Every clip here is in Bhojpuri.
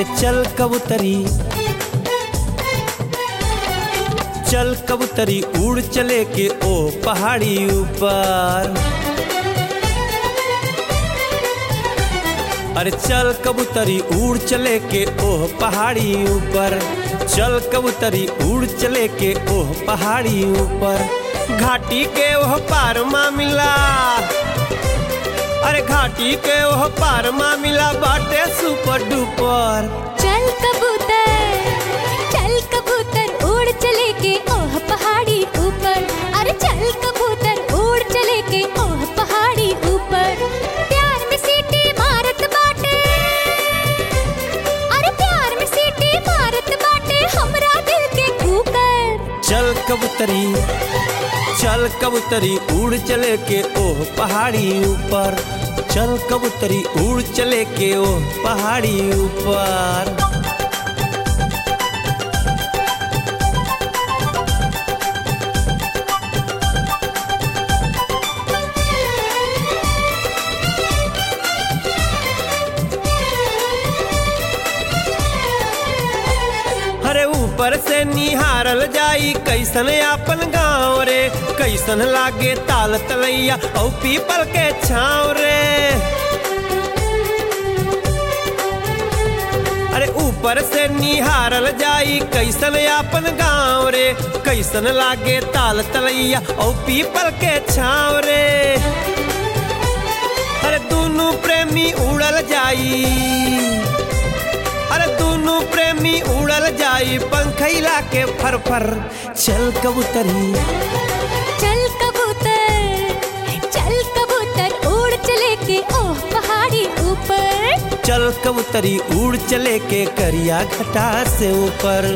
अरे चल कबूतरी, चल कबूतरी उड़ चले के ओ पहाड़ी ऊपर। अरे चल कबूतरी उड़ चले के ओह पहाड़ी ऊपर, चल कबूतरी उड़ चले के ओह पहाड़ी ऊपर। घाटी के ओह पार मामिला, अरे घाटी के ओह पार मामिला बाटे सुपर डुपर। चल कबूतर उड़ चले के ओह पहाड़ी ऊपर। अरे चल कबूतर उड़ चले के ओह पहाड़ी ऊपर। प्यार में सीटी मारत बाटे, अरे प्यार में सीटी मारत बाटे हमरा दिल के कुकर। चल कबूतरी, चल कबूतरी उड़ चले के ओह पहाड़ी ऊपर, चल कबूतरी उड़ चले के ओह पहाड़ी ऊपर। अरे ऊपर से निहारल जाई कैसन आपन गाँव रे, कैसन लागे ताल तलैया औ पीपल के छाँव रे। अरे ऊपर से निहारल जाई कैसन आपन गाँव रे, कैसन लागे ताल तलैया औ पीपल के छाँव रे। अरे दोनों प्रेमी उड़ल जाई, अरे दोनों प्रेमी उड़ल जाई पंखैला के फरफर। चल कबूतरी, चल कबूतर उड़ चले के ओह पहाड़ी ऊपर। चल कबूतरी उड़ चले के करिया घटा से ऊपर।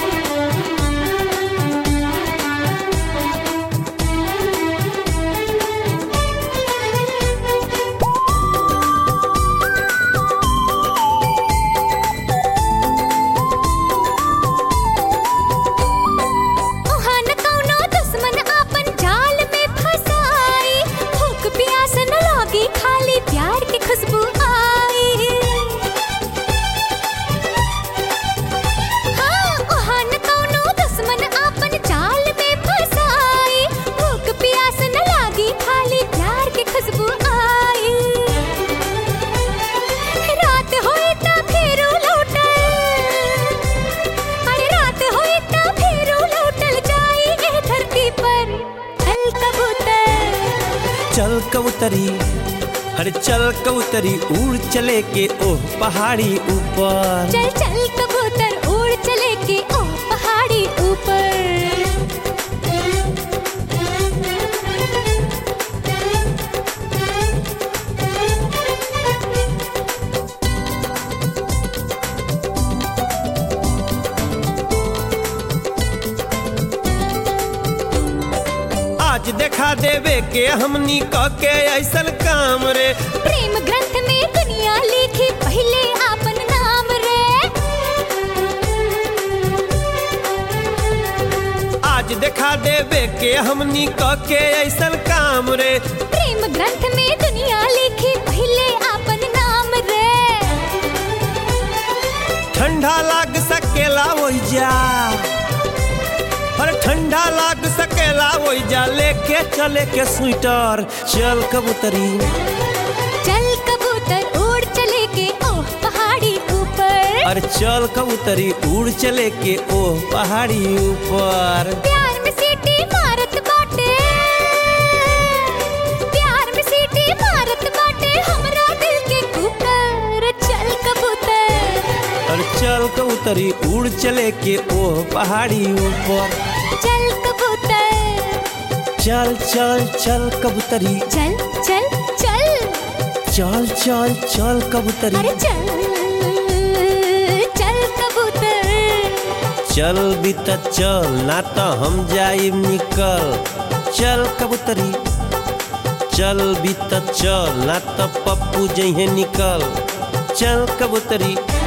चल कबूतरी, अरे चल कबूतरी उड़ चले के ओह पहाड़ी ऊपर। चल चल कबूतर उड़ चले के ओह पहाड़ी ऊपर। आज देखा देवे के हमनी क के ऐसन काम रे, प्रेम ग्रंथ में दुनिया लिखी पहले आपन नाम रे। आज देखा देवे के हमनी क के ऐसन काम रे, प्रेम ग्रंथ में दुनिया लिखी पहले आपन नाम रे। ठंडा लाग सकेला ओइ जा, अरे ठंडा लाग सकेला ओइ जा लेके चले के स्वेटर। चल कबूतरी, चल कबूतर उड़ चले के ओह पहाड़ी ऊपर। अरे चल कबूतरी उड़ चले के ओह पहाड़ी ऊपर। प्यार में सीटी मारत बाटे, प्यार में सीटी मारत बाटे हमरा दिल के कुकर। चल कबूतर, अरे चल कबूतरी उड़ चले के ओह पहाड़ी ऊपर। चल कबूतर, चल चल चल कबूतरी, चल चल चल, चल चल चल कबूतरी। अरे चल चल कबूतर, चल भी त चल ना तो हम जाइब निकल। चल कबूतरी, चल भी त चल ना तो पप्पू जइहे निकल। चल कबूतरी।